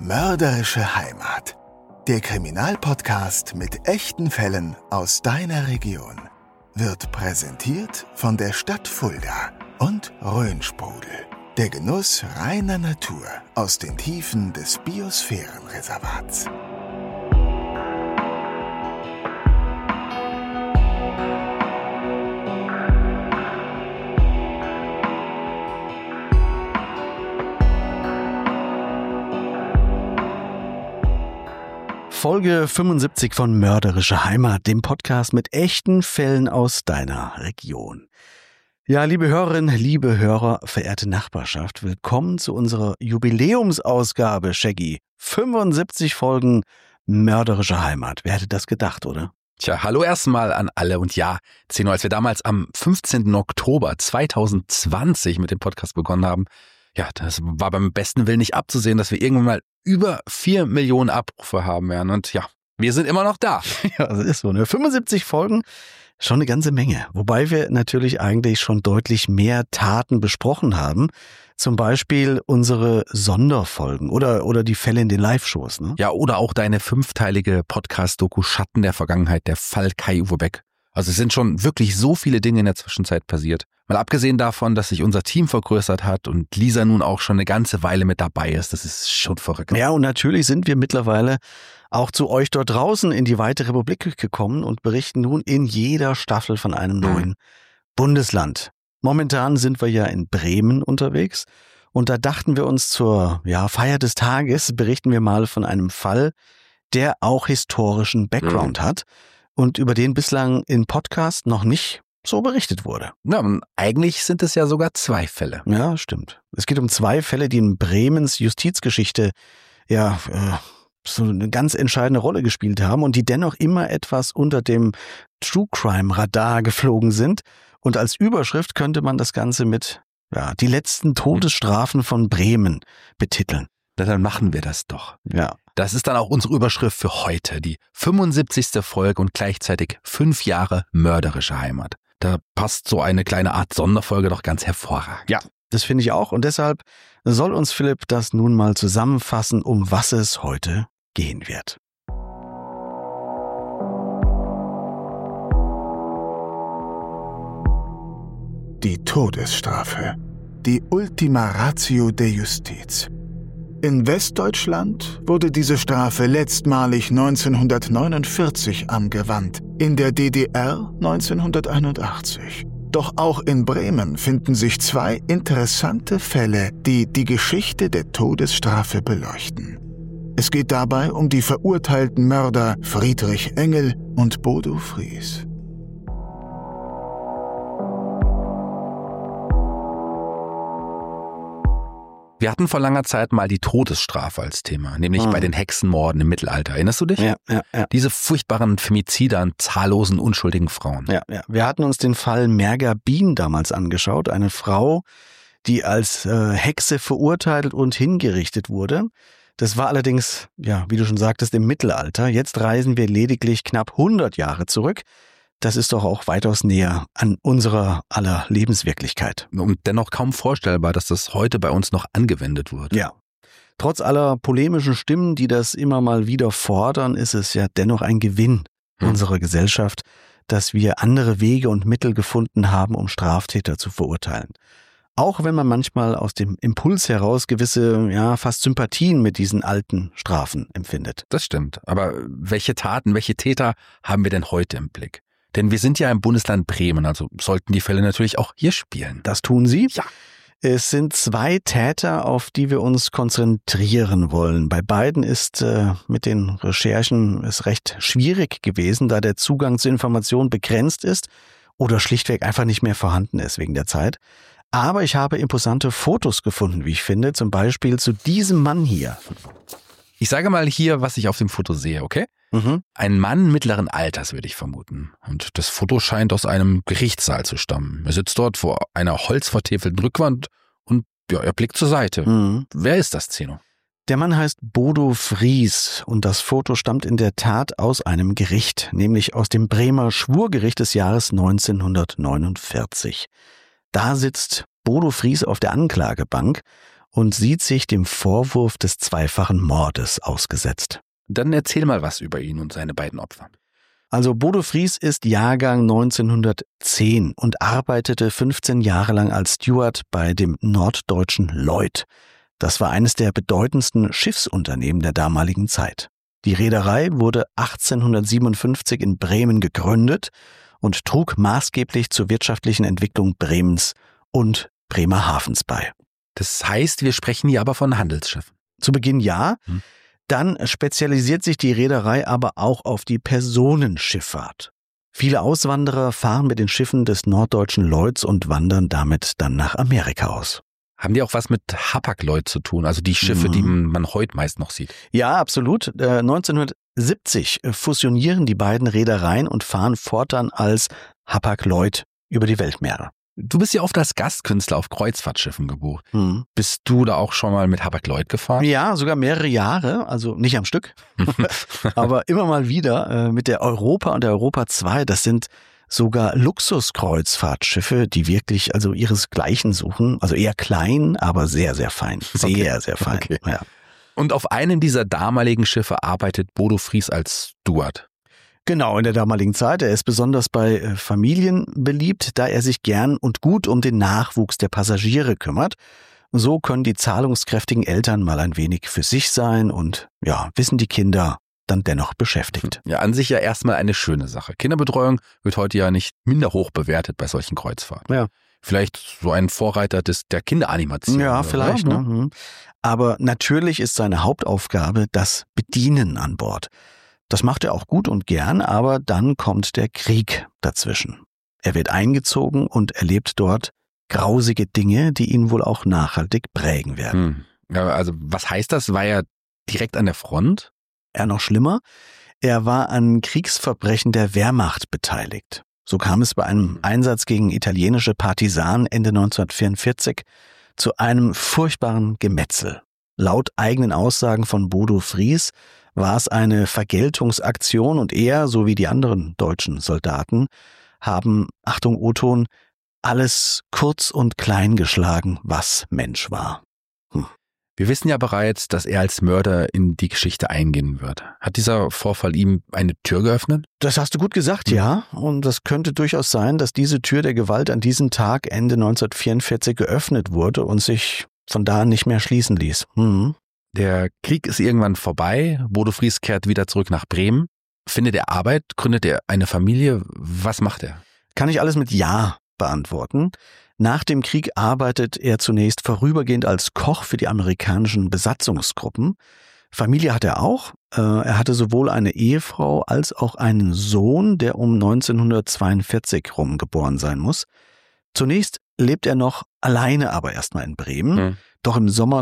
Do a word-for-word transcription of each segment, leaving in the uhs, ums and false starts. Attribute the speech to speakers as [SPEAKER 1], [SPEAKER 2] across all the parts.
[SPEAKER 1] Mörderische Heimat. Der Kriminalpodcast mit echten Fällen aus deiner Region wird präsentiert von der Stadt Fulda und Rhönsprudel. Der Genuss reiner Natur aus den Tiefen des Biosphärenreservats.
[SPEAKER 2] Folge fünfundsiebzig von Mörderische Heimat, dem Podcast mit echten Fällen aus deiner Region. Ja, liebe Hörerinnen, liebe Hörer, verehrte Nachbarschaft, willkommen zu unserer Jubiläumsausgabe, Shaggy. fünfundsiebzig Folgen Mörderische Heimat. Wer hätte das gedacht, oder?
[SPEAKER 3] Tja, hallo erstmal an alle und ja, Zeno, als wir damals am fünfzehnten Oktober zweitausendzwanzig mit dem Podcast begonnen haben, ja, das war beim besten Willen nicht abzusehen, dass wir irgendwann mal über vier Millionen Abrufe haben werden. Und ja, wir sind immer noch da.
[SPEAKER 2] Ja, das ist so, ne? fünfundsiebzig Folgen, schon eine ganze Menge. Wobei wir natürlich eigentlich schon deutlich mehr Taten besprochen haben. Zum Beispiel unsere Sonderfolgen oder, oder die Fälle in den Live-Shows, ne?
[SPEAKER 3] Ja, oder auch deine fünfteilige Podcast-Doku Schatten der Vergangenheit, der Fall Kai-Uwe Beck. Also es sind schon wirklich so viele Dinge in der Zwischenzeit passiert. Mal abgesehen davon, dass sich unser Team vergrößert hat und Lisa nun auch schon eine ganze Weile mit dabei ist. Das ist schon verrückt.
[SPEAKER 2] Ja, und natürlich sind wir mittlerweile auch zu euch dort draußen in die weite Republik gekommen und berichten nun in jeder Staffel von einem neuen mhm. Bundesland. Momentan sind wir ja in Bremen unterwegs und da dachten wir uns zur ja, Feier des Tages, berichten wir mal von einem Fall, der auch historischen Background mhm. hat und über den bislang im Podcast noch nicht so berichtet wurde.
[SPEAKER 3] Ja, und eigentlich sind es ja sogar zwei Fälle.
[SPEAKER 2] Ja, stimmt. Es geht um zwei Fälle, die in Bremens Justizgeschichte ja äh, so eine ganz entscheidende Rolle gespielt haben und die dennoch immer etwas unter dem True Crime Radar geflogen sind. Und als Überschrift könnte man das Ganze mit ja, die letzten Todesstrafen von Bremen betiteln.
[SPEAKER 3] Na, dann machen wir das doch.
[SPEAKER 2] Ja.
[SPEAKER 3] Das ist dann auch unsere Überschrift für heute, die fünfundsiebzigste Folge und gleichzeitig fünf Jahre mörderische Heimat. Da passt so eine kleine Art Sonderfolge doch ganz hervorragend.
[SPEAKER 2] Ja, das finde ich auch. Und deshalb soll uns Philipp das nun mal zusammenfassen, um was es heute gehen wird.
[SPEAKER 1] Die Todesstrafe. Die Ultima Ratio der Justiz. In Westdeutschland wurde diese Strafe letztmalig neunzehnhundertneunundvierzig angewandt, in der D D R neunzehnhunderteinundachtzig. Doch auch in Bremen finden sich zwei interessante Fälle, die die Geschichte der Todesstrafe beleuchten. Es geht dabei um die verurteilten Mörder Friedrich Engel und Bodo Fries.
[SPEAKER 3] Wir hatten vor langer Zeit mal die Todesstrafe als Thema, nämlich mhm. bei den Hexenmorden im Mittelalter. Erinnerst du dich?
[SPEAKER 2] Ja, ja, ja.
[SPEAKER 3] Diese furchtbaren Femizide an zahllosen, unschuldigen Frauen.
[SPEAKER 2] Ja, ja. Wir hatten uns den Fall Merga Bien damals angeschaut. Eine Frau, die als äh, Hexe verurteilt und hingerichtet wurde. Das war allerdings, ja, wie du schon sagtest, im Mittelalter. Jetzt reisen wir lediglich knapp hundert Jahre zurück. Das ist doch auch weitaus näher an unserer aller Lebenswirklichkeit.
[SPEAKER 3] Und dennoch kaum vorstellbar, dass das heute bei uns noch angewendet wird.
[SPEAKER 2] Ja. Trotz aller polemischen Stimmen, die das immer mal wieder fordern, ist es ja dennoch ein Gewinn hm. unserer Gesellschaft, dass wir andere Wege und Mittel gefunden haben, um Straftäter zu verurteilen. Auch wenn man manchmal aus dem Impuls heraus gewisse, ja, fast Sympathien mit diesen alten Strafen empfindet.
[SPEAKER 3] Das stimmt. Aber welche Taten, welche Täter haben wir denn heute im Blick? Denn wir sind ja im Bundesland Bremen, also sollten die Fälle natürlich auch hier spielen.
[SPEAKER 2] Das tun sie.
[SPEAKER 3] Ja.
[SPEAKER 2] Es sind zwei Täter, auf die wir uns konzentrieren wollen. Bei beiden ist äh, mit den Recherchen es recht schwierig gewesen, da der Zugang zu Informationen begrenzt ist oder schlichtweg einfach nicht mehr vorhanden ist wegen der Zeit. Aber ich habe imposante Fotos gefunden, wie ich finde, zum Beispiel zu diesem Mann hier.
[SPEAKER 3] Ich sage mal hier, was ich auf dem Foto sehe, okay? Mhm. Ein Mann mittleren Alters, würde ich vermuten. Und das Foto scheint aus einem Gerichtssaal zu stammen. Er sitzt dort vor einer holzvertäfelten Rückwand und ja, er blickt zur Seite. Mhm. Wer ist das, Zeno?
[SPEAKER 2] Der Mann heißt Bodo Fries und das Foto stammt in der Tat aus einem Gericht, nämlich aus dem Bremer Schwurgericht des Jahres neunzehnhundertneunundvierzig. Da sitzt Bodo Fries auf der Anklagebank und sieht sich dem Vorwurf des zweifachen Mordes ausgesetzt.
[SPEAKER 3] Dann erzähl mal was über ihn und seine beiden Opfer.
[SPEAKER 2] Also Bodo Vries ist Jahrgang neunzehnhundertzehn und arbeitete fünfzehn Jahre lang als Steward bei dem norddeutschen Lloyd. Das war eines der bedeutendsten Schiffsunternehmen der damaligen Zeit. Die Reederei wurde achtzehnhundertsiebenundfünfzig in Bremen gegründet und trug maßgeblich zur wirtschaftlichen Entwicklung Bremens und Bremerhavens bei.
[SPEAKER 3] Das heißt, wir sprechen hier aber von Handelsschiffen.
[SPEAKER 2] Zu Beginn ja. Hm. Dann spezialisiert sich die Reederei aber auch auf die Personenschifffahrt. Viele Auswanderer fahren mit den Schiffen des norddeutschen Lloyds und wandern damit dann nach Amerika aus.
[SPEAKER 3] Haben die auch was mit Hapag-Lloyd zu tun, also die Schiffe, mhm. die man heute meist noch sieht?
[SPEAKER 2] Ja, absolut. Äh, neunzehnhundertsiebzig fusionieren die beiden Reedereien und fahren fortan als Hapag-Lloyd über die Weltmeere.
[SPEAKER 3] Du bist ja oft als Gastkünstler auf Kreuzfahrtschiffen gebucht.
[SPEAKER 2] Mhm.
[SPEAKER 3] Bist du da auch schon mal mit Hapag-Lloyd gefahren?
[SPEAKER 2] Ja, sogar mehrere Jahre, also nicht am Stück, aber immer mal wieder äh, mit der Europa und der Europa zwei. Das sind sogar Luxuskreuzfahrtschiffe, die wirklich also ihresgleichen suchen. Also eher klein, aber sehr, sehr fein. Sehr, okay. sehr fein.
[SPEAKER 3] Okay.
[SPEAKER 2] Ja.
[SPEAKER 3] Und auf einem dieser damaligen Schiffe arbeitet Bodo Vries als Steward.
[SPEAKER 2] Genau, in der damaligen Zeit. Er ist besonders bei Familien beliebt, da er sich gern und gut um den Nachwuchs der Passagiere kümmert. So können die zahlungskräftigen Eltern mal ein wenig für sich sein und ja, wissen die Kinder dann dennoch beschäftigt.
[SPEAKER 3] Ja, an sich ja erstmal eine schöne Sache. Kinderbetreuung wird heute ja nicht minder hoch bewertet bei solchen Kreuzfahrten.
[SPEAKER 2] Ja.
[SPEAKER 3] Vielleicht so ein Vorreiter des, der Kinderanimation.
[SPEAKER 2] Ja, vielleicht.
[SPEAKER 3] Oder?
[SPEAKER 2] Ne? Aber natürlich ist seine Hauptaufgabe das Bedienen an Bord. Das macht er auch gut und gern, aber dann kommt der Krieg dazwischen. Er wird eingezogen und erlebt dort grausige Dinge, die ihn wohl auch nachhaltig prägen werden.
[SPEAKER 3] Hm. Ja, also was heißt das? War er direkt an der Front?
[SPEAKER 2] Er noch schlimmer, er war an Kriegsverbrechen der Wehrmacht beteiligt. So kam es bei einem Einsatz gegen italienische Partisanen Ende neunzehnhundertvierundvierzig zu einem furchtbaren Gemetzel. Laut eigenen Aussagen von Bodo Vries war es eine Vergeltungsaktion und er, so wie die anderen deutschen Soldaten, haben, Achtung O-Ton, alles kurz und klein geschlagen, was Mensch war. Hm.
[SPEAKER 3] Wir wissen ja bereits, dass er als Mörder in die Geschichte eingehen wird. Hat dieser Vorfall ihm eine Tür geöffnet?
[SPEAKER 2] Das hast du gut gesagt, mhm. ja. Und das könnte durchaus sein, dass diese Tür der Gewalt an diesem Tag Ende neunzehnhundertvierundvierzig geöffnet wurde und sich von da nicht mehr schließen ließ. Mhm.
[SPEAKER 3] Der Krieg ist irgendwann vorbei. Bodo Vries kehrt wieder zurück nach Bremen. Findet er Arbeit? Gründet er eine Familie? Was macht er?
[SPEAKER 2] Kann ich alles mit Ja beantworten. Nach dem Krieg arbeitet er zunächst vorübergehend als Koch für die amerikanischen Besatzungsgruppen. Familie hat er auch. Er hatte sowohl eine Ehefrau als auch einen Sohn, der um neunzehnhundertzweiundvierzig rum geboren sein muss. Zunächst lebt er noch alleine aber erstmal in Bremen. Mhm. Doch im Sommer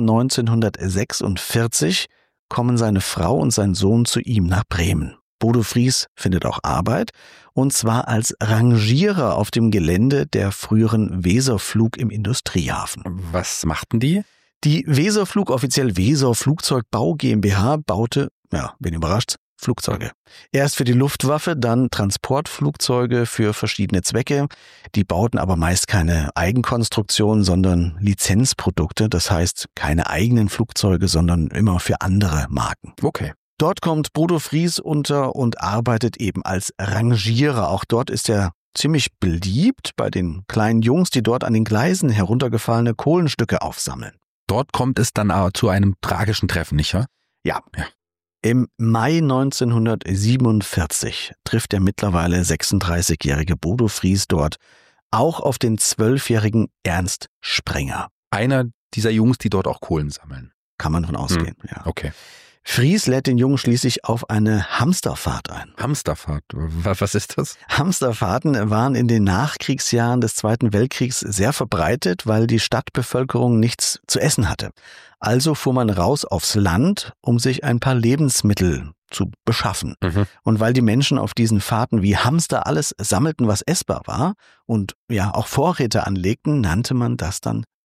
[SPEAKER 2] neunzehnhundertsechsundvierzig kommen seine Frau und sein Sohn zu ihm nach Bremen. Bodo Vries findet auch Arbeit, und zwar als Rangierer auf dem Gelände der früheren Weserflug im Industriehafen.
[SPEAKER 3] Was machten die?
[SPEAKER 2] Die Weserflug, offiziell Weser Flugzeugbau GmbH, baute, ja, wen überrascht's, Flugzeuge. Erst für die Luftwaffe, dann Transportflugzeuge für verschiedene Zwecke. Die bauten aber meist keine Eigenkonstruktion, sondern Lizenzprodukte. Das heißt, keine eigenen Flugzeuge, sondern immer für andere Marken.
[SPEAKER 3] Okay.
[SPEAKER 2] Dort kommt Bodo Vries unter und arbeitet eben als Rangierer. Auch dort ist er ziemlich beliebt bei den kleinen Jungs, die dort an den Gleisen heruntergefallene Kohlenstücke aufsammeln.
[SPEAKER 3] Dort kommt es dann aber zu einem tragischen Treffen, nicht wahr?
[SPEAKER 2] Ja. ja. Im Mai neunzehnhundertsiebenundvierzig trifft der mittlerweile sechsunddreißigjährige Bodo Vries dort auch auf den zwölfjährigen Ernst Sprenger.
[SPEAKER 3] Einer dieser Jungs, die dort auch Kohlen sammeln.
[SPEAKER 2] Kann man davon ausgehen, hm. ja.
[SPEAKER 3] Okay.
[SPEAKER 2] Vries lädt den Jungen schließlich auf eine Hamsterfahrt ein.
[SPEAKER 3] Hamsterfahrt? Was ist das?
[SPEAKER 2] Hamsterfahrten waren in den Nachkriegsjahren des Zweiten Weltkriegs sehr verbreitet, weil die Stadtbevölkerung nichts zu essen hatte. Also fuhr man raus aufs Land, um sich ein paar Lebensmittel zu beschaffen. Mhm. Und weil die Menschen auf diesen Fahrten wie Hamster alles sammelten, was essbar war und ja auch Vorräte anlegten, nannte man das dann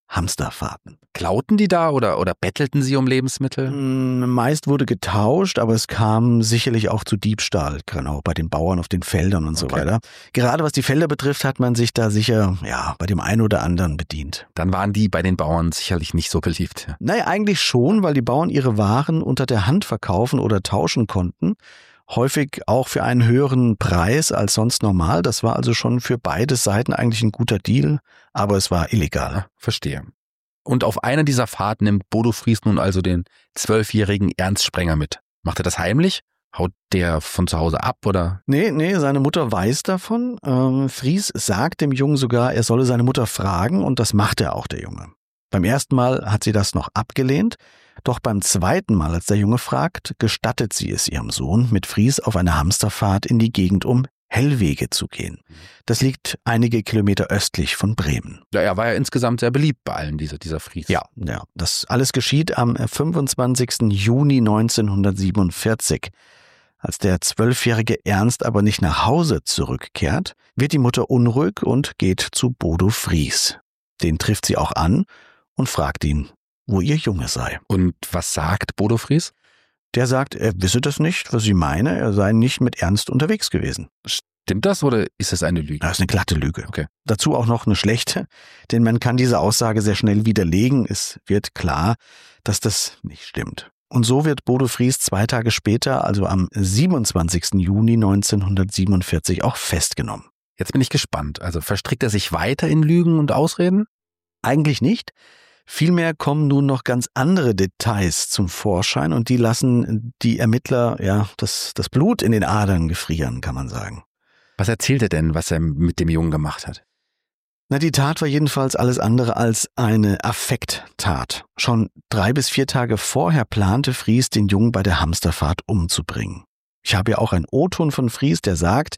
[SPEAKER 2] Hamsterfahrten.
[SPEAKER 3] Klauten die da oder, oder bettelten sie um Lebensmittel?
[SPEAKER 2] Meist wurde getauscht, aber es kam sicherlich auch zu Diebstahl, genau, bei den Bauern auf den Feldern und so
[SPEAKER 3] Okay.
[SPEAKER 2] weiter. Gerade was die Felder betrifft, hat man sich da sicher ja bei dem einen oder anderen bedient.
[SPEAKER 3] Dann waren die bei den Bauern sicherlich nicht so beliebt.
[SPEAKER 2] Naja, eigentlich schon, weil die Bauern ihre Waren unter der Hand verkaufen oder tauschen konnten. Häufig auch für einen höheren Preis als sonst normal. Das war also schon für beide Seiten eigentlich ein guter Deal, aber es war illegal.
[SPEAKER 3] Ja, verstehe. Und auf einer dieser Fahrten nimmt Bodo Fries nun also den zwölfjährigen Ernst Sprenger mit. Macht er das heimlich? Haut der von zu Hause ab oder?
[SPEAKER 2] Nee, nee, seine Mutter weiß davon. Ähm, Fries sagt dem Jungen sogar, er solle seine Mutter fragen und das macht er auch, der Junge. Beim ersten Mal hat sie das noch abgelehnt, doch beim zweiten Mal, als der Junge fragt, gestattet sie es ihrem Sohn, mit Fries auf eine Hamsterfahrt in die Gegend um Hellwege zu gehen. Das liegt einige Kilometer östlich von Bremen.
[SPEAKER 3] Ja, er war ja insgesamt sehr beliebt bei allen, dieser, dieser Fries.
[SPEAKER 2] Ja, ja, das alles geschieht am fünfundzwanzigsten Juni neunzehnhundertsiebenundvierzig. Als der zwölfjährige Ernst aber nicht nach Hause zurückkehrt, wird die Mutter unruhig und geht zu Bodo Fries. Den trifft sie auch an und fragt ihn, wo ihr Junge sei.
[SPEAKER 3] Und was sagt Bodo Fries?
[SPEAKER 2] Der sagt, er wisse das nicht, was sie meine, er sei nicht mit Ernst unterwegs gewesen.
[SPEAKER 3] Stimmt das oder ist es eine Lüge?
[SPEAKER 2] Das ist eine glatte Lüge.
[SPEAKER 3] Okay.
[SPEAKER 2] Dazu auch noch eine schlechte, denn man kann diese Aussage sehr schnell widerlegen. Es wird klar, dass das nicht stimmt. Und so wird Bodo Fries zwei Tage später, also am siebenundzwanzigsten Juni neunzehnhundertsiebenundvierzig, auch festgenommen.
[SPEAKER 3] Jetzt bin ich gespannt. Also verstrickt er sich weiter in Lügen und Ausreden?
[SPEAKER 2] Eigentlich nicht. Vielmehr kommen nun noch ganz andere Details zum Vorschein und die lassen die Ermittler ja das, das Blut in den Adern gefrieren, kann man sagen.
[SPEAKER 3] Was erzählt er denn, was er mit dem Jungen gemacht hat?
[SPEAKER 2] Na, die Tat war jedenfalls alles andere als eine Affekttat. Schon drei bis vier Tage vorher plante Fries, den Jungen bei der Hamsterfahrt umzubringen. Ich habe ja auch einen O-Ton von Fries, der sagt,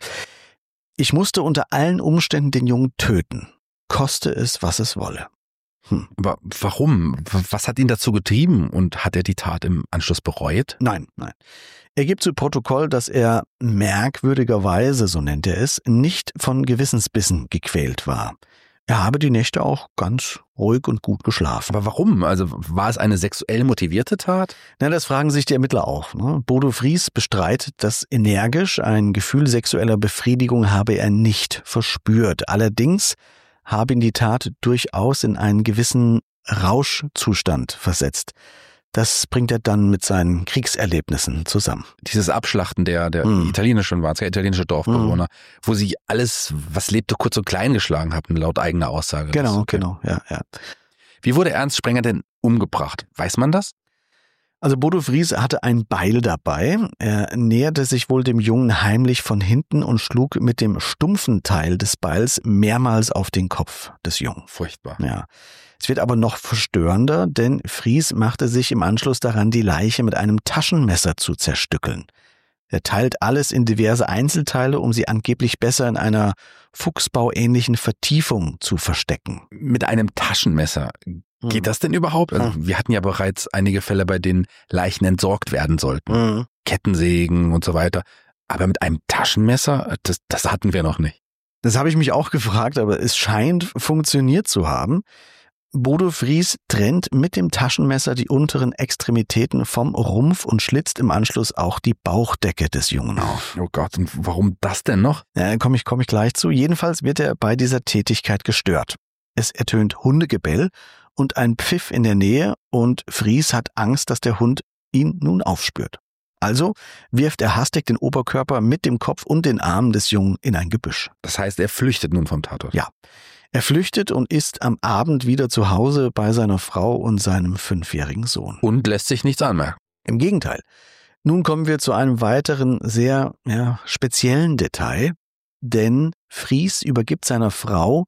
[SPEAKER 2] ich musste unter allen Umständen den Jungen töten, koste es, was es wolle. Hm.
[SPEAKER 3] Aber warum? Was hat ihn dazu getrieben und hat er die Tat im Anschluss bereut?
[SPEAKER 2] Nein, nein. Er gibt zu Protokoll, dass er merkwürdigerweise, so nennt er es, nicht von Gewissensbissen gequält war. Er habe die Nächte auch ganz ruhig und gut geschlafen.
[SPEAKER 3] Aber warum? Also war es eine sexuell motivierte Tat?
[SPEAKER 2] Na, das fragen sich die Ermittler auch. Ne? Bodo Fries bestreitet das energisch. Ein Gefühl sexueller Befriedigung habe er nicht verspürt. Allerdings habe ihn die Tat durchaus in einen gewissen Rauschzustand versetzt. Das bringt er dann mit seinen Kriegserlebnissen zusammen.
[SPEAKER 3] Dieses Abschlachten der, der
[SPEAKER 2] Mm.
[SPEAKER 3] italienischen waren es ja italienische Dorfbewohner,
[SPEAKER 2] Mm.
[SPEAKER 3] wo sie alles, was lebte, kurz und klein geschlagen hatten, laut eigener Aussage.
[SPEAKER 2] Genau,
[SPEAKER 3] Das- okay.
[SPEAKER 2] genau, ja, ja.
[SPEAKER 3] Wie wurde Ernst Sprenger denn umgebracht? Weiß man das?
[SPEAKER 2] Also Bodo Fries hatte ein Beil dabei. Er näherte sich wohl dem Jungen heimlich von hinten und schlug mit dem stumpfen Teil des Beils mehrmals auf den Kopf des Jungen.
[SPEAKER 3] Furchtbar.
[SPEAKER 2] Ja. Es wird aber noch verstörender, denn Fries machte sich im Anschluss daran, die Leiche mit einem Taschenmesser zu zerstückeln. Er teilt alles in diverse Einzelteile, um sie angeblich besser in einer fuchsbauähnlichen Vertiefung zu verstecken.
[SPEAKER 3] Mit einem Taschenmesser. Geht das denn überhaupt? Also, wir hatten ja bereits einige Fälle, bei denen Leichen entsorgt werden sollten.
[SPEAKER 2] Mhm.
[SPEAKER 3] Kettensägen und so weiter. Aber mit einem Taschenmesser, das, das hatten wir noch nicht.
[SPEAKER 2] Das habe ich mich auch gefragt, aber es scheint funktioniert zu haben. Bodo Fries trennt mit dem Taschenmesser die unteren Extremitäten vom Rumpf und schlitzt im Anschluss auch die Bauchdecke des Jungen auf.
[SPEAKER 3] Oh Gott, und warum das denn noch?
[SPEAKER 2] Ja, komme ich, komm ich gleich zu. Jedenfalls wird er bei dieser Tätigkeit gestört. Es ertönt Hundegebell und ein Pfiff in der Nähe und Fries hat Angst, dass der Hund ihn nun aufspürt. Also wirft er hastig den Oberkörper mit dem Kopf und den Armen des Jungen in ein Gebüsch.
[SPEAKER 3] Das heißt, er flüchtet nun vom Tatort.
[SPEAKER 2] Ja. Er flüchtet und ist am Abend wieder zu Hause bei seiner Frau und seinem fünfjährigen Sohn.
[SPEAKER 3] Und lässt sich nichts anmerken.
[SPEAKER 2] Im Gegenteil. Nun kommen wir zu einem weiteren sehr ja, speziellen Detail, denn Fries übergibt seiner Frau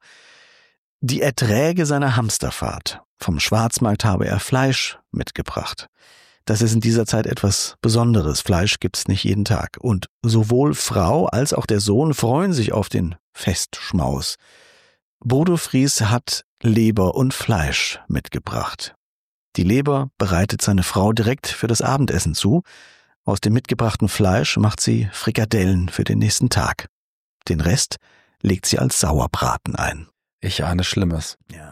[SPEAKER 2] die Erträge seiner Hamsterfahrt. Vom Schwarzmarkt habe er Fleisch mitgebracht. Das ist in dieser Zeit etwas Besonderes. Fleisch gibt's nicht jeden Tag. Und sowohl Frau als auch der Sohn freuen sich auf den Festschmaus. Bodo Fries hat Leber und Fleisch mitgebracht. Die Leber bereitet seine Frau direkt für das Abendessen zu. Aus dem mitgebrachten Fleisch macht sie Frikadellen für den nächsten Tag. Den Rest legt sie als Sauerbraten ein.
[SPEAKER 3] Ich ahne Schlimmes.
[SPEAKER 2] Ja.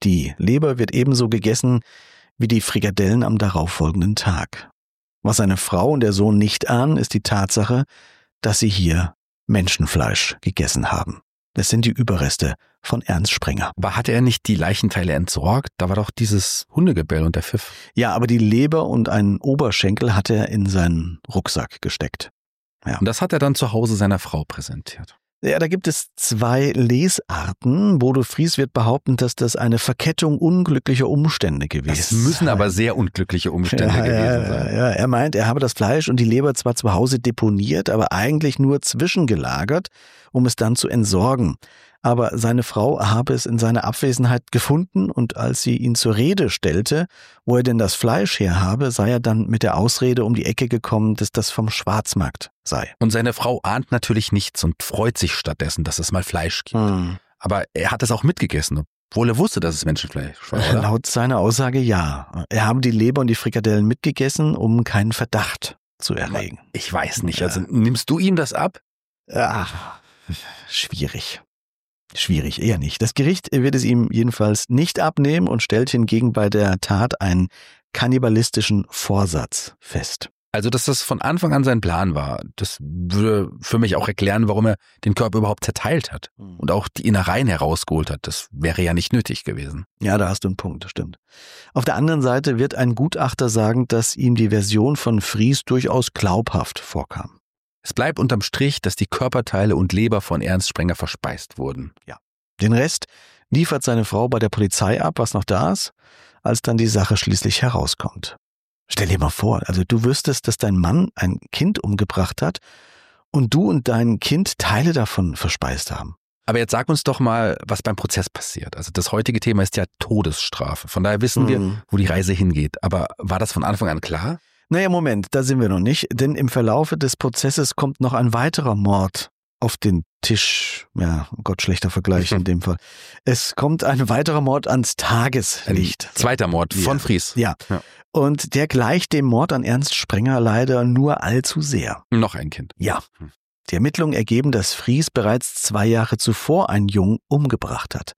[SPEAKER 2] Die Leber wird ebenso gegessen wie die Frikadellen am darauffolgenden Tag. Was seine Frau und der Sohn nicht ahnen, ist die Tatsache, dass sie hier Menschenfleisch gegessen haben. Das sind die Überreste von Ernst Sprenger.
[SPEAKER 3] Aber hatte er nicht die Leichenteile entsorgt? Da war doch dieses Hundegebell und der Pfiff.
[SPEAKER 2] Ja, aber die Leber und einen Oberschenkel hat er in seinen Rucksack gesteckt. Ja.
[SPEAKER 3] Und das hat er dann zu Hause seiner Frau präsentiert.
[SPEAKER 2] Ja, da gibt es zwei Lesarten. Bodo Vries wird behaupten, dass das eine Verkettung unglücklicher Umstände gewesen ist.
[SPEAKER 3] Das müssen aber sehr unglückliche Umstände
[SPEAKER 2] ja,
[SPEAKER 3] gewesen
[SPEAKER 2] ja,
[SPEAKER 3] sein.
[SPEAKER 2] Ja, er meint, er habe das Fleisch und die Leber zwar zu Hause deponiert, aber eigentlich nur zwischengelagert, um es dann zu entsorgen. Aber seine Frau habe es in seiner Abwesenheit gefunden und als sie ihn zur Rede stellte, wo er denn das Fleisch her habe, sei er dann mit der Ausrede um die Ecke gekommen, dass das vom Schwarzmarkt sei.
[SPEAKER 3] Und seine Frau ahnt natürlich nichts und freut sich stattdessen, dass es mal Fleisch gibt. Hm. Aber er hat es auch mitgegessen, obwohl er wusste, dass es Menschenfleisch war, oder?
[SPEAKER 2] Laut seiner Aussage ja. Er habe die Leber und die Frikadellen mitgegessen, um keinen Verdacht zu erregen.
[SPEAKER 3] Ich weiß nicht, also nimmst du ihm das ab?
[SPEAKER 2] Ach, schwierig. Schwierig, eher nicht. Das Gericht wird es ihm jedenfalls nicht abnehmen und stellt hingegen bei der Tat einen kannibalistischen Vorsatz fest.
[SPEAKER 3] Also, dass das von Anfang an sein Plan war, das würde für mich auch erklären, warum er den Körper überhaupt zerteilt hat und auch die Innereien herausgeholt hat. Das wäre ja nicht nötig gewesen.
[SPEAKER 2] Ja, da hast du einen Punkt, das stimmt. Auf der anderen Seite wird ein Gutachter sagen, dass ihm die Version von Vries durchaus glaubhaft vorkam.
[SPEAKER 3] Es bleibt unterm Strich, dass die Körperteile und Leber von Ernst Sprenger verspeist wurden.
[SPEAKER 2] Ja. Den Rest liefert seine Frau bei der Polizei ab, was noch da ist, als dann die Sache schließlich herauskommt. Stell dir mal vor, also du wüsstest, dass dein Mann ein Kind umgebracht hat und du und dein Kind Teile davon verspeist haben.
[SPEAKER 3] Aber jetzt sag uns doch mal, was beim Prozess passiert. Also das heutige Thema ist ja Todesstrafe. Von daher wissen mhm. wir, wo die Reise hingeht. Aber war das von Anfang an klar?
[SPEAKER 2] Naja, Moment, da sind wir noch nicht, denn im Verlaufe des Prozesses kommt noch ein weiterer Mord auf den Tisch. Ja, oh Gott, schlechter Vergleich in dem Fall. Es kommt ein weiterer Mord ans Tageslicht.
[SPEAKER 3] Ein zweiter Mord von
[SPEAKER 2] ja.
[SPEAKER 3] Vries.
[SPEAKER 2] Ja. ja, und der gleicht dem Mord an Ernst Sprenger leider nur allzu sehr.
[SPEAKER 3] Noch ein Kind.
[SPEAKER 2] Ja. Die Ermittlungen ergeben, dass Vries bereits zwei Jahre zuvor einen Jungen umgebracht hat.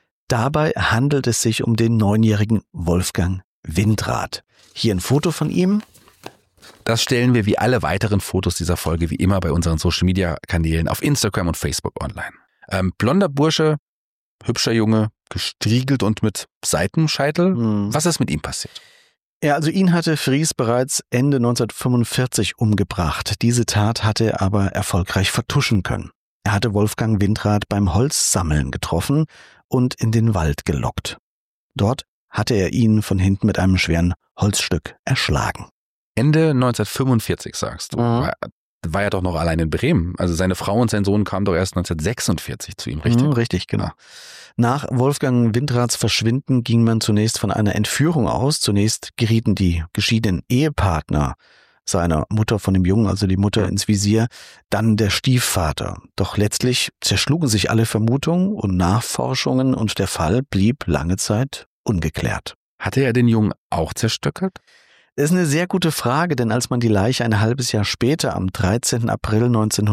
[SPEAKER 2] Dabei handelt es sich um den neunjährigen Wolfgang Windrath. Hier ein Foto von ihm.
[SPEAKER 3] Das stellen wir wie alle weiteren Fotos dieser Folge wie immer bei unseren Social-Media-Kanälen auf Instagram und Facebook online. Ähm, blonder Bursche, hübscher Junge, gestriegelt und mit Seitenscheitel. Mhm. Was ist mit ihm passiert?
[SPEAKER 2] Ja, also ihn hatte Vries bereits Ende neunzehnhundertfünfundvierzig umgebracht. Diese Tat hatte er aber erfolgreich vertuschen können. Er hatte Wolfgang Windrath beim Holzsammeln getroffen und in den Wald gelockt. Dort hatte er ihn von hinten mit einem schweren Holzstück erschlagen.
[SPEAKER 3] Ende neunzehnhundertfünfundvierzig, sagst du. Mhm. War, war er doch noch allein in Bremen. Also seine Frau und sein Sohn kamen doch erst neunzehnhundertsechsundvierzig zu ihm, richtig?
[SPEAKER 2] Mhm, richtig, genau. Nach Wolfgang Windraths Verschwinden ging man zunächst von einer Entführung aus. Zunächst gerieten die geschiedenen Ehepartner seiner Mutter von dem Jungen, also die Mutter, ins Visier, dann der Stiefvater. Doch letztlich zerschlugen sich alle Vermutungen und Nachforschungen und der Fall blieb lange Zeit ungeklärt.
[SPEAKER 3] Hatte er den Jungen auch zerstückelt?
[SPEAKER 2] Das ist eine sehr gute Frage, denn als man die Leiche ein halbes Jahr später, am dreizehnten April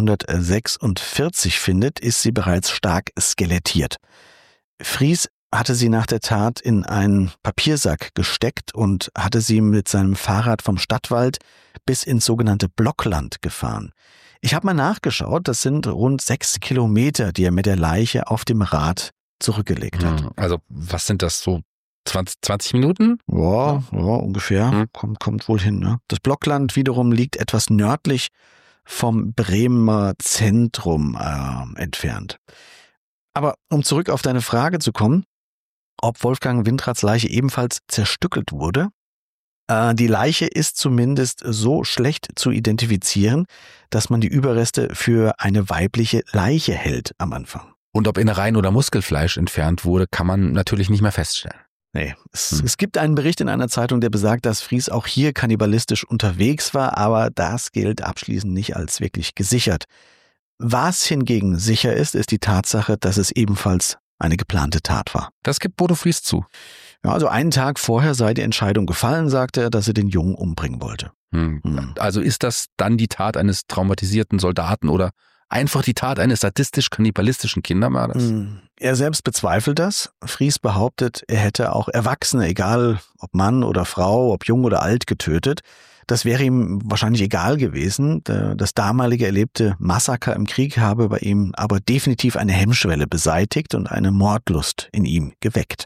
[SPEAKER 2] neunzehnhundertsechsundvierzig findet, ist sie bereits stark skelettiert. Vries hatte sie nach der Tat in einen Papiersack gesteckt und hatte sie mit seinem Fahrrad vom Stadtwald bis ins sogenannte Blockland gefahren. Ich habe mal nachgeschaut, das sind rund sechs Kilometer, die er mit der Leiche auf dem Rad zurückgelegt hat.
[SPEAKER 3] Also was sind das so? zwanzig Minuten?
[SPEAKER 2] Ja, ja ungefähr. Hm. Kommt, kommt wohl hin. Ne? Das Blockland wiederum liegt etwas nördlich vom Bremer Zentrum äh, entfernt. Aber um zurück auf deine Frage zu kommen, ob Wolfgang Windraths Leiche ebenfalls zerstückelt wurde, äh, die Leiche ist zumindest so schlecht zu identifizieren, dass man die Überreste für eine weibliche Leiche hält am Anfang.
[SPEAKER 3] Und ob Innereien oder Muskelfleisch entfernt wurde, kann man natürlich nicht mehr feststellen.
[SPEAKER 2] Nee, es, hm. es gibt einen Bericht in einer Zeitung, der besagt, dass Vries auch hier kannibalistisch unterwegs war, aber das gilt abschließend nicht als wirklich gesichert. Was hingegen sicher ist, ist die Tatsache, dass es ebenfalls eine geplante Tat war.
[SPEAKER 3] Das gibt Bodo Vries zu.
[SPEAKER 2] Ja, also einen Tag vorher sei die Entscheidung gefallen, sagte er, dass er den Jungen umbringen wollte.
[SPEAKER 3] Hm. Hm. Also ist das dann die Tat eines traumatisierten Soldaten oder einfach die Tat eines sadistisch-kannibalistischen Kindermörders?
[SPEAKER 2] Er selbst bezweifelt das. Fries behauptet, er hätte auch Erwachsene, egal ob Mann oder Frau, ob jung oder alt, getötet. Das wäre ihm wahrscheinlich egal gewesen. Das damalige erlebte Massaker im Krieg habe bei ihm aber definitiv eine Hemmschwelle beseitigt und eine Mordlust in ihm geweckt.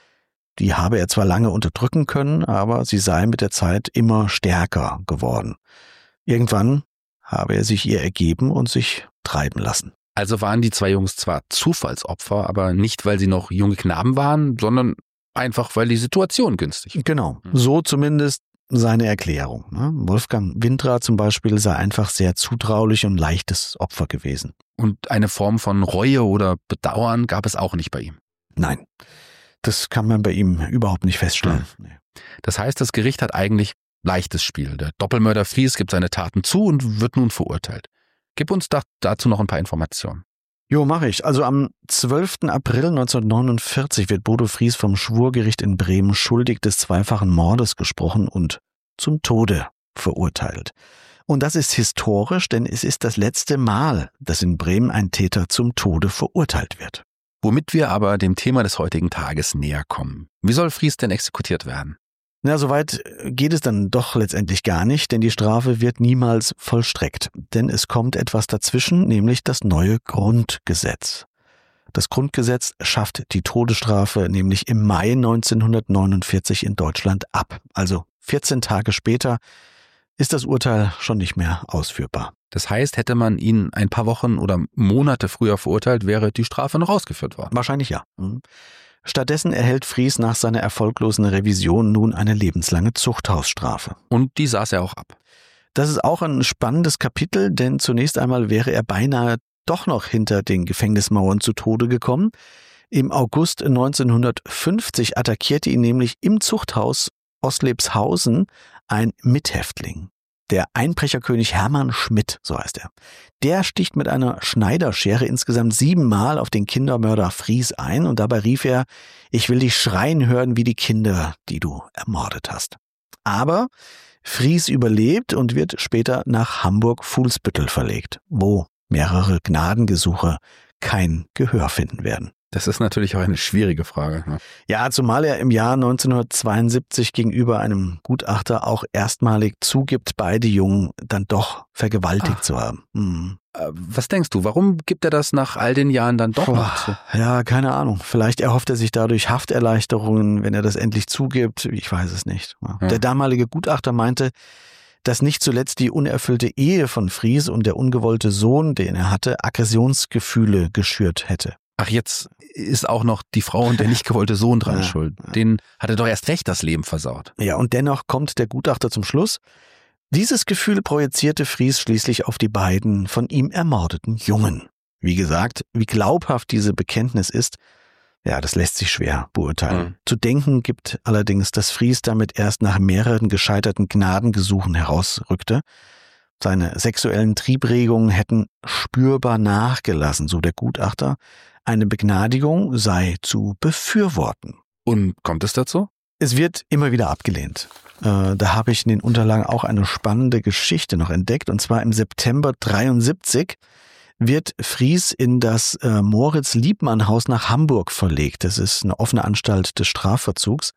[SPEAKER 2] Die habe er zwar lange unterdrücken können, aber sie sei mit der Zeit immer stärker geworden. Irgendwann habe er sich ihr ergeben und sich treiben lassen.
[SPEAKER 3] Also waren die zwei Jungs zwar Zufallsopfer, aber nicht, weil sie noch junge Knaben waren, sondern einfach, weil die Situation günstig war.
[SPEAKER 2] Genau, so zumindest seine Erklärung. Wolfgang Windra zum Beispiel sei einfach sehr zutraulich und leichtes Opfer gewesen.
[SPEAKER 3] Und eine Form von Reue oder Bedauern gab es auch nicht bei ihm?
[SPEAKER 2] Nein, das kann man bei ihm überhaupt nicht feststellen.
[SPEAKER 3] Hm. Das heißt, das Gericht hat eigentlich leichtes Spiel. Der Doppelmörder Fries gibt seine Taten zu und wird nun verurteilt. Gib uns da, dazu noch ein paar Informationen.
[SPEAKER 2] Jo, mache ich. Also am zwölften April neunzehnhundertneunundvierzig wird Bodo Fries vom Schwurgericht in Bremen schuldig des zweifachen Mordes gesprochen und zum Tode verurteilt. Und das ist historisch, denn es ist das letzte Mal, dass in Bremen ein Täter zum Tode verurteilt wird.
[SPEAKER 3] Womit wir aber dem Thema des heutigen Tages näher kommen. Wie soll Fries denn exekutiert werden?
[SPEAKER 2] Na, soweit geht es dann doch letztendlich gar nicht, denn die Strafe wird niemals vollstreckt. Denn es kommt etwas dazwischen, nämlich das neue Grundgesetz. Das Grundgesetz schafft die Todesstrafe nämlich im Mai neunzehnhundertneunundvierzig in Deutschland ab. Also vierzehn Tage später ist das Urteil schon nicht mehr ausführbar.
[SPEAKER 3] Das heißt, hätte man ihn ein paar Wochen oder Monate früher verurteilt, wäre die Strafe noch ausgeführt worden?
[SPEAKER 2] Wahrscheinlich ja. Stattdessen erhält Fries nach seiner erfolglosen Revision nun eine lebenslange Zuchthausstrafe.
[SPEAKER 3] Und die saß er auch ab.
[SPEAKER 2] Das ist auch ein spannendes Kapitel, denn zunächst einmal wäre er beinahe doch noch hinter den Gefängnismauern zu Tode gekommen. Im August neunzehnhundertfünfzig attackierte ihn nämlich im Zuchthaus Oslepshausen ein Mithäftling. Der Einbrecherkönig Hermann Schmidt, so heißt er. Der sticht mit einer Schneiderschere insgesamt siebenmal auf den Kindermörder Fries ein und dabei rief er: Ich will dich schreien hören wie die Kinder, die du ermordet hast. Aber Fries überlebt und wird später nach Hamburg-Fuhlsbüttel verlegt, wo mehrere Gnadengesuche kein Gehör finden werden.
[SPEAKER 3] Das ist natürlich auch eine schwierige Frage. Ne?
[SPEAKER 2] Ja, zumal er im Jahr neunzehnhundertzweiundsiebzig gegenüber einem Gutachter auch erstmalig zugibt, beide Jungen dann doch vergewaltigt Ach. zu haben. Hm.
[SPEAKER 3] Was denkst du, warum gibt er das nach all den Jahren dann doch noch zu?
[SPEAKER 2] Ja, keine Ahnung. Vielleicht erhofft er sich dadurch Hafterleichterungen, wenn er das endlich zugibt. Ich weiß es nicht. Ja. Der damalige Gutachter meinte, dass nicht zuletzt die unerfüllte Ehe von Fries und der ungewollte Sohn, den er hatte, Aggressionsgefühle geschürt hätte.
[SPEAKER 3] Ach, jetzt ist auch noch die Frau und der nicht gewollte Sohn dran ja, schuld. Den hat er doch erst recht das Leben versaut.
[SPEAKER 2] Ja, und dennoch kommt der Gutachter zum Schluss: Dieses Gefühl projizierte Fries schließlich auf die beiden von ihm ermordeten Jungen. Wie gesagt, wie glaubhaft diese Bekenntnis ist, ja, das lässt sich schwer beurteilen. Mhm. Zu denken gibt allerdings, dass Fries damit erst nach mehreren gescheiterten Gnadengesuchen herausrückte. Seine sexuellen Triebregungen hätten spürbar nachgelassen, so der Gutachter. Eine Begnadigung sei zu befürworten.
[SPEAKER 3] Und kommt es dazu?
[SPEAKER 2] Es wird immer wieder abgelehnt. Äh, da habe ich in den Unterlagen auch eine spannende Geschichte noch entdeckt. Und zwar im September dreiundsiebzig wird Fries in das äh, Moritz-Liebmann-Haus nach Hamburg verlegt. Das ist eine offene Anstalt des Strafverzugs.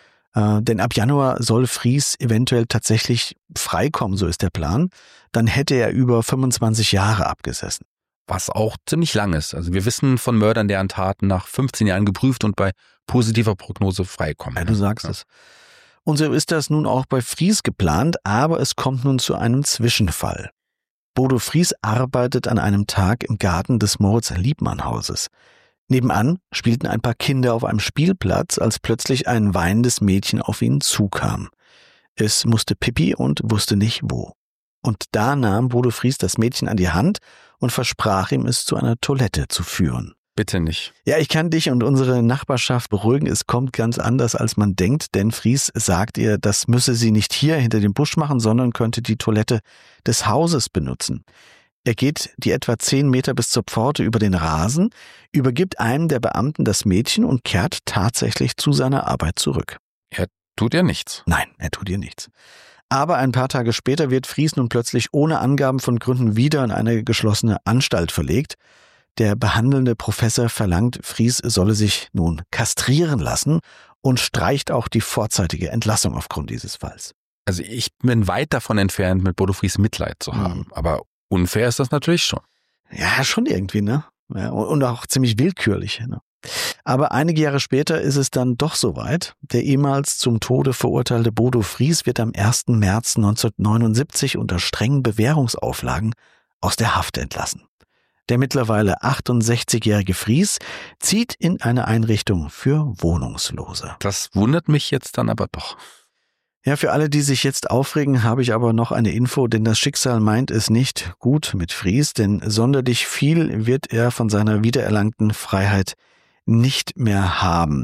[SPEAKER 2] Äh, denn ab Januar soll Fries eventuell tatsächlich freikommen, so ist der Plan. Dann hätte er über fünfundzwanzig Jahre abgesessen.
[SPEAKER 3] Was auch ziemlich lang ist. Also wir wissen von Mördern, deren Taten nach fünfzehn Jahren geprüft und bei positiver Prognose freikommen.
[SPEAKER 2] Ja, du sagst ja. es. Und so ist das nun auch bei Fries geplant, aber es kommt nun zu einem Zwischenfall. Bodo Fries arbeitet an einem Tag im Garten des Moritz-Liebmann-Hauses. Nebenan spielten ein paar Kinder auf einem Spielplatz, als plötzlich ein weinendes Mädchen auf ihn zukam. Es musste Pipi und wusste nicht wo. Und da nahm Bodo Fries das Mädchen an die Hand und versprach ihm, es zu einer Toilette zu führen.
[SPEAKER 3] Bitte nicht.
[SPEAKER 2] Ja, ich kann dich und unsere Nachbarschaft beruhigen, es kommt ganz anders, als man denkt, denn Fries sagt ihr, das müsse sie nicht hier hinter dem Busch machen, sondern könnte die Toilette des Hauses benutzen. Er geht die etwa zehn Meter bis zur Pforte über den Rasen, übergibt einem der Beamten das Mädchen und kehrt tatsächlich zu seiner Arbeit zurück.
[SPEAKER 3] Er tut ihr nichts?
[SPEAKER 2] Nein, er tut ihr nichts. Aber ein paar Tage später wird Fries nun plötzlich ohne Angaben von Gründen wieder in eine geschlossene Anstalt verlegt. Der behandelnde Professor verlangt, Fries solle sich nun kastrieren lassen und streicht auch die vorzeitige Entlassung aufgrund dieses Falls.
[SPEAKER 3] Also ich bin weit davon entfernt, mit Bodo Fries Mitleid zu haben. Mhm. Aber unfair ist das natürlich schon.
[SPEAKER 2] Ja, schon irgendwie, ne? Ja, und auch ziemlich willkürlich, ne? Aber einige Jahre später ist es dann doch soweit. Der ehemals zum Tode verurteilte Bodo Fries wird am ersten März neunzehnhundertneunundsiebzig unter strengen Bewährungsauflagen aus der Haft entlassen. Der mittlerweile achtundsechzigjährige Fries zieht in eine Einrichtung für Wohnungslose.
[SPEAKER 3] Das wundert mich jetzt dann aber doch.
[SPEAKER 2] Ja, für alle, die sich jetzt aufregen, habe ich aber noch eine Info, denn das Schicksal meint es nicht gut mit Fries, denn sonderlich viel wird er von seiner wiedererlangten Freiheit nicht mehr haben.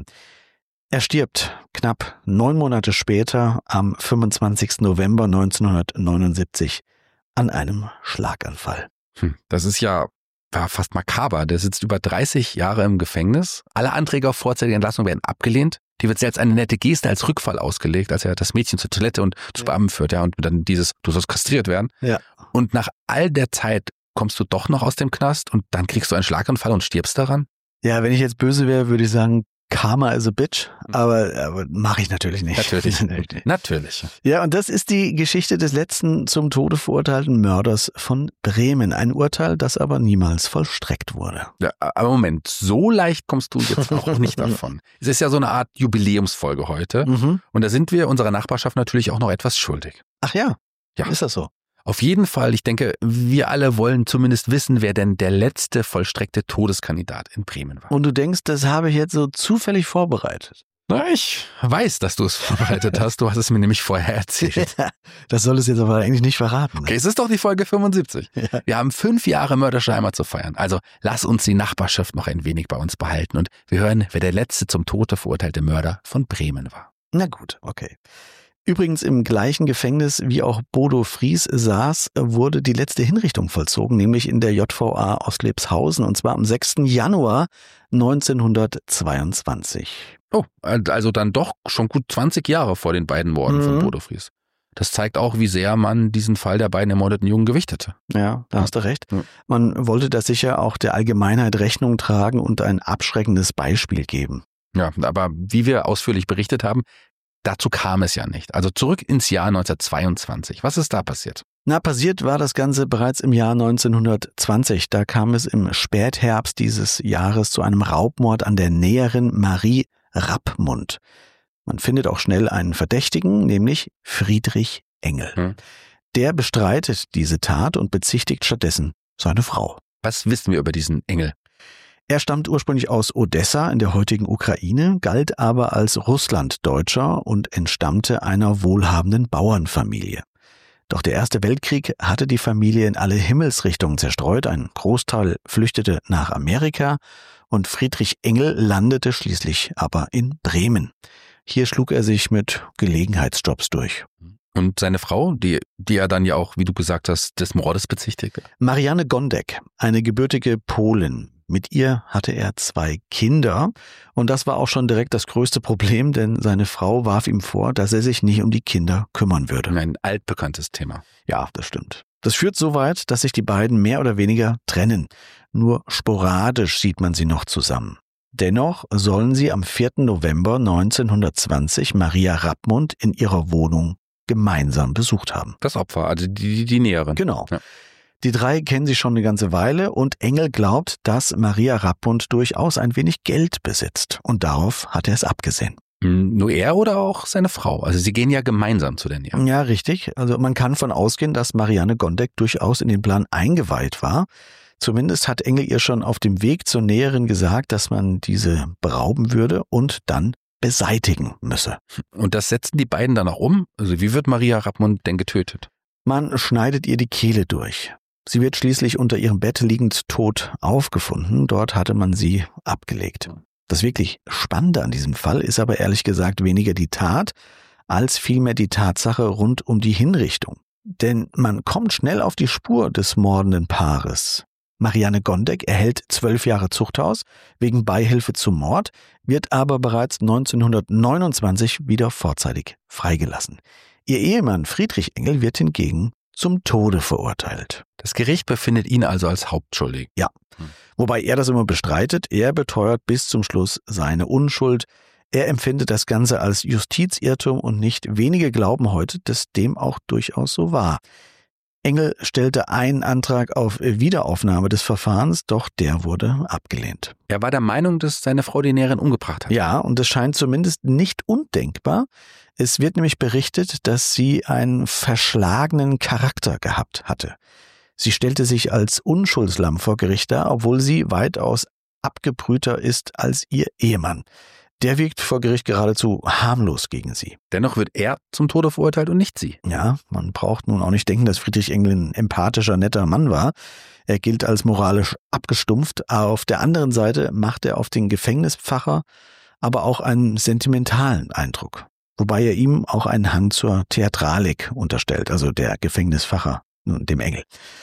[SPEAKER 2] Er stirbt knapp neun Monate später am fünfundzwanzigsten November neunzehnhundertneunundsiebzig an einem Schlaganfall.
[SPEAKER 3] Hm, das ist ja war fast makaber. Der sitzt über dreißig Jahre im Gefängnis. Alle Anträge auf vorzeitige Entlassung werden abgelehnt. Die wird als eine nette Geste, als Rückfall ausgelegt, als er das Mädchen zur Toilette und zu Beamten führt, ja, und dann dieses, du sollst kastriert werden.
[SPEAKER 2] Ja.
[SPEAKER 3] Und nach all der Zeit kommst du doch noch aus dem Knast und dann kriegst du einen Schlaganfall und stirbst daran?
[SPEAKER 2] Ja, wenn ich jetzt böse wäre, würde ich sagen, Karma is a bitch, aber, aber mache ich natürlich nicht.
[SPEAKER 3] Natürlich, natürlich.
[SPEAKER 2] Ja, und das ist die Geschichte des letzten zum Tode verurteilten Mörders von Bremen. Ein Urteil, das aber niemals vollstreckt wurde.
[SPEAKER 3] Ja, aber Moment, so leicht kommst du jetzt auch nicht davon. Es ist ja so eine Art Jubiläumsfolge heute mhm. und da sind wir unserer Nachbarschaft natürlich auch noch etwas schuldig.
[SPEAKER 2] Ach ja,
[SPEAKER 3] ja.
[SPEAKER 2] Ist das so?
[SPEAKER 3] Auf jeden Fall, ich denke, wir alle wollen zumindest wissen, wer denn der letzte vollstreckte Todeskandidat in Bremen war.
[SPEAKER 2] Und du denkst, das habe ich jetzt so zufällig vorbereitet?
[SPEAKER 3] Na, ich weiß, dass du es vorbereitet hast. Du hast es mir nämlich vorher erzählt.
[SPEAKER 2] Ja, das soll es jetzt aber eigentlich nicht verraten. Ne?
[SPEAKER 3] Okay, es ist doch die Folge fünfundsiebzig. Ja. Wir haben fünf Jahre Mörderische Heimat zu feiern. Also lass uns die Nachbarschaft noch ein wenig bei uns behalten und wir hören, wer der letzte zum Tode verurteilte Mörder von Bremen war.
[SPEAKER 2] Na gut, okay. Übrigens im gleichen Gefängnis wie auch Bodo Fries saß, wurde die letzte Hinrichtung vollzogen, nämlich in der J V A Oslepshausen und zwar am sechsten Januar neunzehnhundertzweiundzwanzig.
[SPEAKER 3] Oh, also dann doch schon gut zwanzig Jahre vor den beiden Morden mhm. von Bodo Fries. Das zeigt auch, wie sehr man diesen Fall der beiden ermordeten Jungen gewichtete.
[SPEAKER 2] Ja, da hast du recht. Man wollte da sicher auch der Allgemeinheit Rechnung tragen und ein abschreckendes Beispiel geben.
[SPEAKER 3] Ja, aber wie wir ausführlich berichtet haben, dazu kam es ja nicht. Also zurück ins Jahr neunzehnhundertzweiundzwanzig. Was ist da passiert?
[SPEAKER 2] Na, passiert war das Ganze bereits im Jahr neunzehnhundertzwanzig. Da kam es im Spätherbst dieses Jahres zu einem Raubmord an der Näherin Marie Rappmund. Man findet auch schnell einen Verdächtigen, nämlich Friedrich Engel. Hm. Der bestreitet diese Tat und bezichtigt stattdessen seine Frau.
[SPEAKER 3] Was wissen wir über diesen Engel?
[SPEAKER 2] Er stammt ursprünglich aus Odessa in der heutigen Ukraine, galt aber als Russlanddeutscher und entstammte einer wohlhabenden Bauernfamilie. Doch der Erste Weltkrieg hatte die Familie in alle Himmelsrichtungen zerstreut, ein Großteil flüchtete nach Amerika und Friedrich Engel landete schließlich aber in Bremen. Hier schlug er sich mit Gelegenheitsjobs durch.
[SPEAKER 3] Und seine Frau, die, die er dann ja auch, wie du gesagt hast, des Mordes bezichtigte?
[SPEAKER 2] Marianne Gondek, eine gebürtige Polin. Mit ihr hatte er zwei Kinder und das war auch schon direkt das größte Problem, denn seine Frau warf ihm vor, dass er sich nicht um die Kinder kümmern würde.
[SPEAKER 3] Ein altbekanntes Thema.
[SPEAKER 2] Ja, das stimmt. Das führt so weit, dass sich die beiden mehr oder weniger trennen. Nur sporadisch sieht man sie noch zusammen. Dennoch sollen sie am vierten November neunzehnhundertzwanzig Maria Rappmund in ihrer Wohnung gemeinsam besucht haben.
[SPEAKER 3] Das Opfer, also die, die Näherin.
[SPEAKER 2] Genau.
[SPEAKER 3] Ja.
[SPEAKER 2] Die drei kennen sich schon eine ganze Weile und Engel glaubt, dass Maria Rappmund durchaus ein wenig Geld besitzt. Und darauf hat er es abgesehen.
[SPEAKER 3] Nur er oder auch seine Frau? Also sie gehen ja gemeinsam zu der Näherin.
[SPEAKER 2] Ja, richtig. Also man kann von ausgehen, dass Marianne Gondek durchaus in den Plan eingeweiht war. Zumindest hat Engel ihr schon auf dem Weg zur Näherin gesagt, dass man diese berauben würde und dann beseitigen müsse.
[SPEAKER 3] Und das setzen die beiden dann auch um? Also wie wird Maria Rappmund denn getötet?
[SPEAKER 2] Man schneidet ihr die Kehle durch. Sie wird schließlich unter ihrem Bett liegend tot aufgefunden. Dort hatte man sie abgelegt. Das wirklich Spannende an diesem Fall ist aber ehrlich gesagt weniger die Tat, als vielmehr die Tatsache rund um die Hinrichtung. Denn man kommt schnell auf die Spur des mordenden Paares. Marianne Gondek erhält zwölf Jahre Zuchthaus wegen Beihilfe zum Mord, wird aber bereits neunzehnhundertneunundzwanzig wieder vorzeitig freigelassen. Ihr Ehemann Friedrich Engel wird hingegen zum Tode verurteilt.
[SPEAKER 3] Das Gericht befindet ihn also als Hauptschuldig.
[SPEAKER 2] Ja, hm. Wobei er das immer bestreitet. Er beteuert bis zum Schluss seine Unschuld. Er empfindet das Ganze als Justizirrtum und nicht wenige glauben heute, dass dem auch durchaus so war. Engel stellte einen Antrag auf Wiederaufnahme des Verfahrens, doch der wurde abgelehnt.
[SPEAKER 3] Er war der Meinung, dass seine Frau die Näherin umgebracht hat.
[SPEAKER 2] Ja, und es scheint zumindest nicht undenkbar. Es wird nämlich berichtet, dass sie einen verschlagenen Charakter gehabt hatte. Sie stellte sich als Unschuldslamm vor Gericht dar, obwohl sie weitaus abgebrühter ist als ihr Ehemann. Der wirkt vor Gericht geradezu harmlos gegen sie.
[SPEAKER 3] Dennoch wird er zum Tode verurteilt und nicht sie.
[SPEAKER 2] Ja, man braucht nun auch nicht denken, dass Friedrich Engel ein empathischer, netter Mann war. Er gilt als moralisch abgestumpft. Auf der anderen Seite macht er auf den Gefängnispfarrer aber auch einen sentimentalen Eindruck. Wobei er ihm auch einen Hang zur Theatralik unterstellt, also der Gefängnispfarrer, dem Engel.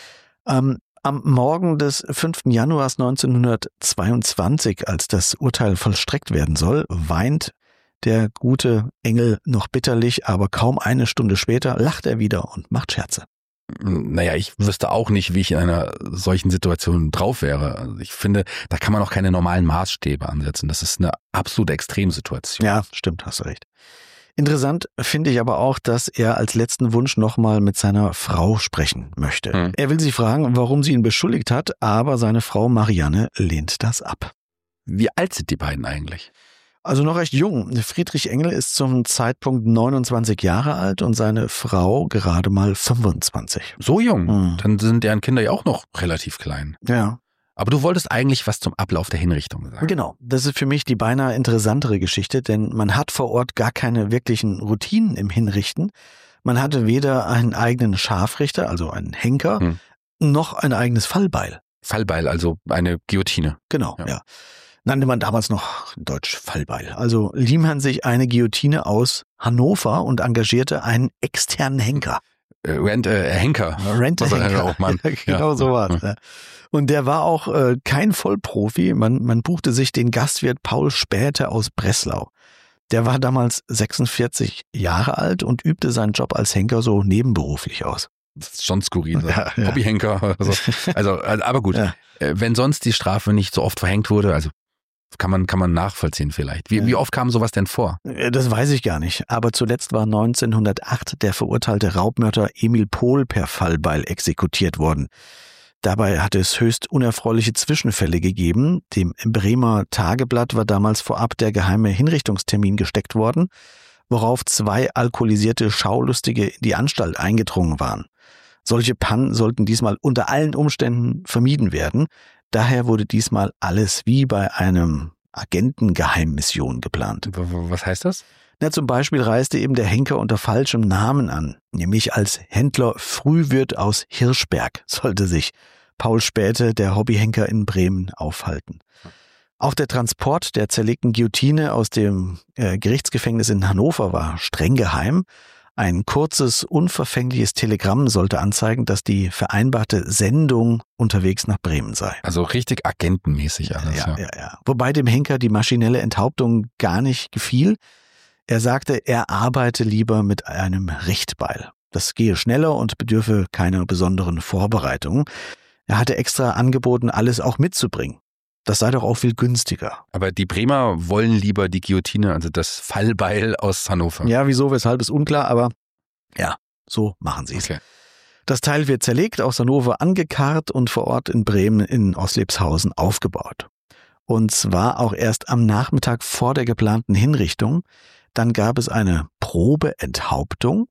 [SPEAKER 2] Ähm, Am Morgen des fünften Januars neunzehnhundertzweiundzwanzig, als das Urteil vollstreckt werden soll, weint der gute Engel noch bitterlich, aber kaum eine Stunde später lacht er wieder und macht Scherze.
[SPEAKER 3] Naja, ich wüsste auch nicht, wie ich in einer solchen Situation drauf wäre. Also ich finde, da kann man auch keine normalen Maßstäbe ansetzen. Das ist eine absolute Extremsituation.
[SPEAKER 2] Ja, stimmt, hast du recht. Interessant finde ich aber auch, dass er als letzten Wunsch nochmal mit seiner Frau sprechen möchte. Hm. Er will sie fragen, warum sie ihn beschuldigt hat, aber seine Frau Marianne lehnt das ab.
[SPEAKER 3] Wie alt sind die beiden eigentlich?
[SPEAKER 2] Also noch recht jung. Friedrich Engel ist zum Zeitpunkt neunundzwanzig Jahre alt und seine Frau gerade mal fünfundzwanzig.
[SPEAKER 3] So jung?
[SPEAKER 2] Hm.
[SPEAKER 3] Dann sind deren Kinder ja auch noch relativ klein.
[SPEAKER 2] Ja.
[SPEAKER 3] Aber du wolltest eigentlich was zum Ablauf der Hinrichtung sagen.
[SPEAKER 2] Genau, das ist für mich die beinahe interessantere Geschichte, denn man hat vor Ort gar keine wirklichen Routinen im Hinrichten. Man hatte weder einen eigenen Scharfrichter, also einen Henker, hm. noch ein eigenes Fallbeil.
[SPEAKER 3] Fallbeil, also eine Guillotine.
[SPEAKER 2] Genau, ja. ja. Nannte man damals noch in Deutsch Fallbeil. Also lieh man sich eine Guillotine aus Hannover und engagierte einen externen Henker.
[SPEAKER 3] Rent äh, Henker.
[SPEAKER 2] Rent-Henker.
[SPEAKER 3] Auch, Mann.
[SPEAKER 2] Ja, genau ja. so war's. Ja. Und der war auch äh, kein Vollprofi. Man, man buchte sich den Gastwirt Paul Späte aus Breslau. Der war damals sechsundvierzig Jahre alt und übte seinen Job als Henker so nebenberuflich aus.
[SPEAKER 3] Das ist schon skurril. So.
[SPEAKER 2] Ja, ja.
[SPEAKER 3] Hobbyhenker. Also, also, aber gut. Ja. Wenn sonst die Strafe nicht so oft verhängt wurde, also kann man, kann man nachvollziehen vielleicht. Wie, ja. wie oft kam sowas denn vor?
[SPEAKER 2] Das weiß ich gar nicht. Aber zuletzt war neunzehnhundertacht der verurteilte Raubmörder Emil Pohl per Fallbeil exekutiert worden. Dabei hatte es höchst unerfreuliche Zwischenfälle gegeben. Dem Bremer Tageblatt war damals vorab der geheime Hinrichtungstermin gesteckt worden, worauf zwei alkoholisierte Schaulustige in die Anstalt eingedrungen waren. Solche Pannen sollten diesmal unter allen Umständen vermieden werden. Daher wurde diesmal alles wie bei einem Agentengeheimmission geplant.
[SPEAKER 3] Was heißt das?
[SPEAKER 2] Na, zum Beispiel reiste eben der Henker unter falschem Namen an, nämlich als Händler Frühwirt aus Hirschberg sollte sich Paul Späte, der Hobbyhenker in Bremen, aufhalten. Auch der Transport der zerlegten Guillotine aus dem äh, Gerichtsgefängnis in Hannover war streng geheim. Ein kurzes, unverfängliches Telegramm sollte anzeigen, dass die vereinbarte Sendung unterwegs nach Bremen sei.
[SPEAKER 3] Also richtig agentenmäßig alles.
[SPEAKER 2] Ja, ja, ja. Wobei dem Henker die maschinelle Enthauptung gar nicht gefiel. Er sagte, er arbeite lieber mit einem Richtbeil. Das gehe schneller und bedürfe keiner besonderen Vorbereitung. Er hatte extra angeboten, alles auch mitzubringen. Das sei doch auch viel günstiger.
[SPEAKER 3] Aber die Bremer wollen lieber die Guillotine, also das Fallbeil aus Hannover.
[SPEAKER 2] Ja, wieso, weshalb ist unklar, aber ja, so machen sie es. Okay. Das Teil wird zerlegt, aus Hannover angekarrt und vor Ort in Bremen in Oslebshausen aufgebaut. Und zwar auch erst am Nachmittag vor der geplanten Hinrichtung. Dann gab es eine Probeenthauptung.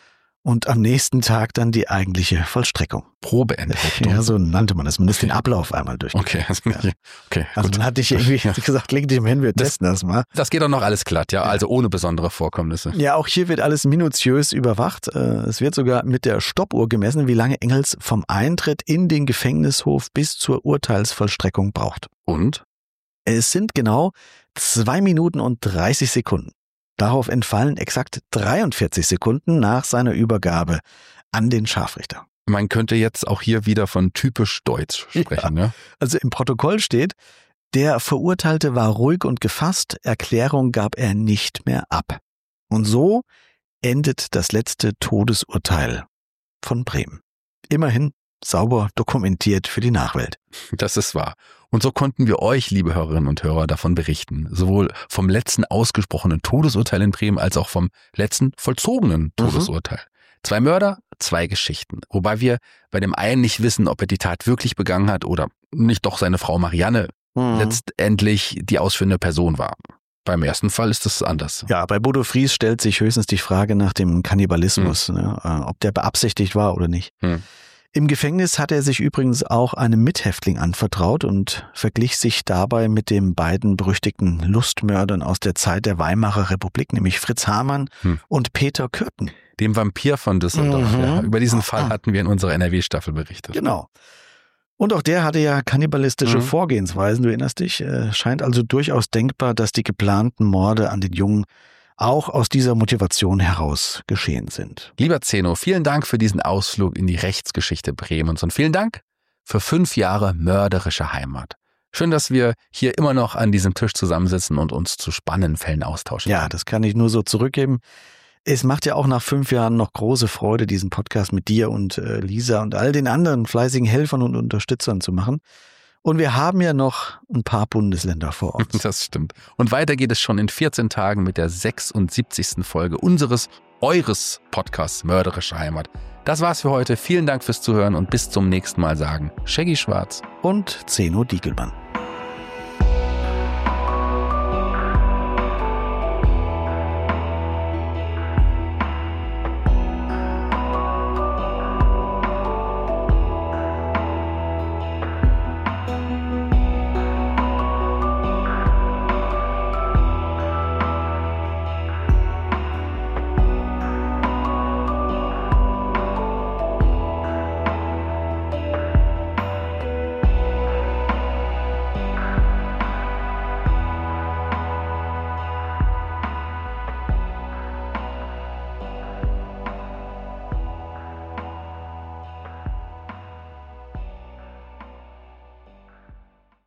[SPEAKER 2] Und am nächsten Tag dann die eigentliche Vollstreckung.
[SPEAKER 3] Probeenthauptung?
[SPEAKER 2] Ja, so nannte man das. Man ist okay. Den Ablauf einmal durch.
[SPEAKER 3] Okay, also, ja. okay
[SPEAKER 2] also man hat dich irgendwie ja. gesagt, leg dich mal hin, wir das, testen das mal.
[SPEAKER 3] Das geht doch noch alles glatt, ja, also ohne besondere Vorkommnisse.
[SPEAKER 2] Ja, auch hier wird alles minutiös überwacht. Es wird sogar mit der Stoppuhr gemessen, wie lange Engels vom Eintritt in den Gefängnishof bis zur Urteilsvollstreckung braucht.
[SPEAKER 3] Und?
[SPEAKER 2] Es sind genau zwei Minuten und dreißig Sekunden. Darauf entfallen exakt dreiundvierzig Sekunden nach seiner Übergabe an den Scharfrichter.
[SPEAKER 3] Man könnte jetzt auch hier wieder von typisch Deutsch sprechen. Ja. Ja?
[SPEAKER 2] Also im Protokoll steht, der Verurteilte war ruhig und gefasst, Erklärung gab er nicht mehr ab. Und so endet das letzte Todesurteil von Bremen. Immerhin sauber dokumentiert für die Nachwelt.
[SPEAKER 3] Das ist wahr. Und so konnten wir euch, liebe Hörerinnen und Hörer, davon berichten. Sowohl vom letzten ausgesprochenen Todesurteil in Bremen als auch vom letzten vollzogenen Todesurteil. Mhm. Zwei Mörder, zwei Geschichten. Wobei wir bei dem einen nicht wissen, ob er die Tat wirklich begangen hat oder nicht doch seine Frau Marianne mhm. letztendlich die ausführende Person war. Beim ersten Fall ist das anders.
[SPEAKER 2] Ja, bei Bodo Fries stellt sich höchstens die Frage nach dem Kannibalismus, mhm. ne, ob der beabsichtigt war oder nicht. Mhm. Im Gefängnis hat er sich übrigens auch einem Mithäftling anvertraut und verglich sich dabei mit den beiden berüchtigten Lustmördern aus der Zeit der Weimarer Republik, nämlich Fritz Hamann hm. und Peter Kürten.
[SPEAKER 3] Dem Vampir von Düsseldorf. Mhm. Ja. Über diesen Fall hatten wir in unserer N R W-Staffel berichtet.
[SPEAKER 2] Genau. Und auch der hatte ja kannibalistische mhm. Vorgehensweisen, du erinnerst dich. Äh, scheint also durchaus denkbar, dass die geplanten Morde an den Jungen auch aus dieser Motivation heraus geschehen sind.
[SPEAKER 3] Lieber Zeno, vielen Dank für diesen Ausflug in die Rechtsgeschichte Bremens und vielen Dank für fünf Jahre mörderische Heimat. Schön, dass wir hier immer noch an diesem Tisch zusammensitzen und uns zu spannenden Fällen austauschen.
[SPEAKER 2] Ja, das kann ich nur so zurückgeben. Es macht ja auch nach fünf Jahren noch große Freude, diesen Podcast mit dir und äh, Lisa und all den anderen fleißigen Helfern und Unterstützern zu machen. Und wir haben ja noch ein paar Bundesländer vor uns.
[SPEAKER 3] Das stimmt. Und weiter geht es schon in vierzehn Tagen mit der sechsundsiebzigsten Folge unseres, eures Podcasts Mörderische Heimat. Das war's für heute. Vielen Dank fürs Zuhören und bis zum nächsten Mal sagen Shaggy Schwarz
[SPEAKER 2] und Zeno Diegelmann.